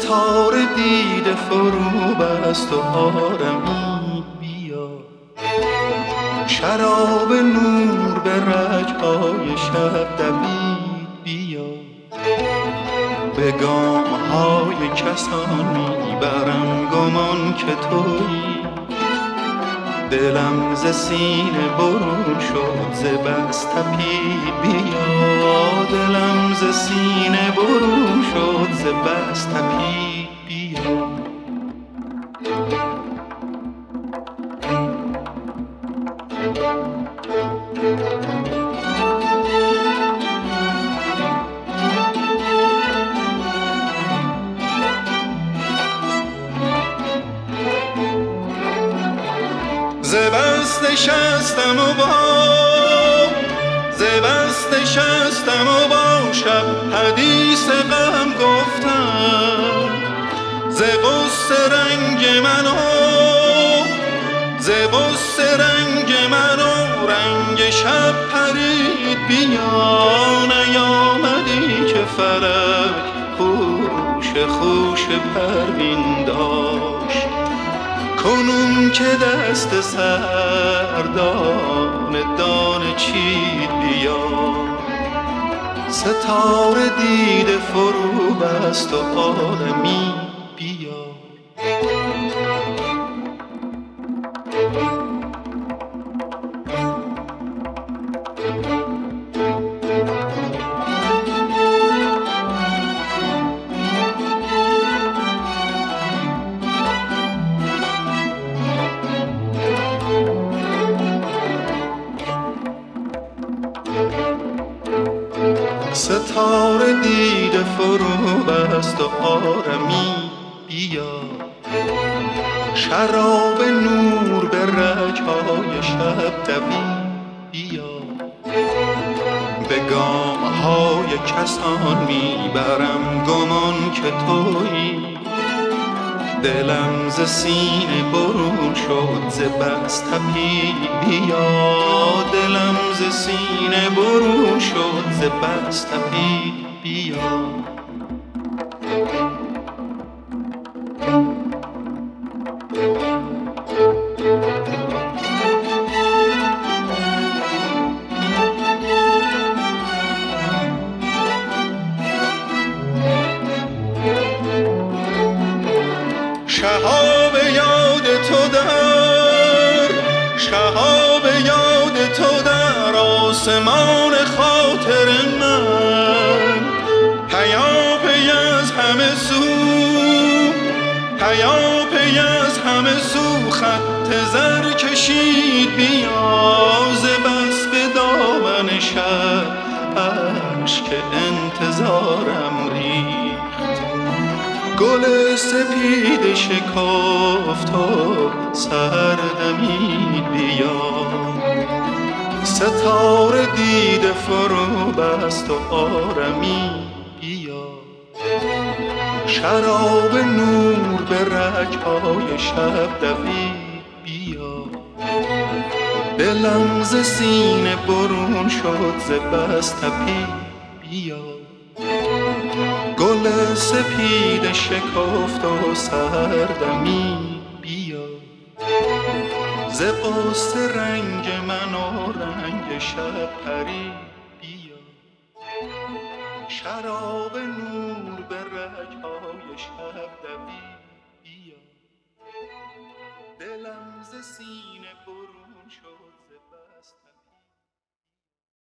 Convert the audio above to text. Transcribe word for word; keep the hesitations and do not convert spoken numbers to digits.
ستاره دیده فرو بست و آرمید بیا، شراب نور به رگ‌های شب دوید بیا، به گام‌های کسان میبرم گمان که تویی، دلم ز سینه برون شد ز بس تپید بیا، دلم ز سینه برون شد ز بس تپید بیا. ز بس نشستم و با ز بس نشستم و با شب حدیث غم گفتم، ز غصه رنگ منو ز غصه رنگ منو رنگ شب پرید بیا، نیامدی که فلک خوش خوش پروین داشت، کنون که دست سردان دانه چید بیا، ستاره دیده فرو بست و آرمید بیا. ستاره دیده فرو بست و آرمید بیا، شراب نور به رگ‌های شب دوید بیا، به گام‌های کسان میبرم گمان که تویی، دلم ز سینه برون شد ز بس تپید بیا، دلم ز سینه برون شد ز بس تپید بیا. شهاب یاد تو در شهاب یاد تو در آسمان خاطر من، پیاپی از همه سو پیاپی از همه سو خط زر کشید بیا، ز بس به دامن شب اشک انتظارم ریخت، گل سپید شکفت و سر دمید بیا، ستاره دیده فرو بست و آرمید بیا، شراب نور به رگ‌های شب دوید بیا، دلم ز سینه برون شد ز بس تپید بیا، گل سپید شکفت و سر دمید بیا، ز غصه رنگ من و رنگ شب پرید بیا، شراب نور به رگ‌های شب دوید بیا، دلم ز سینه برون شد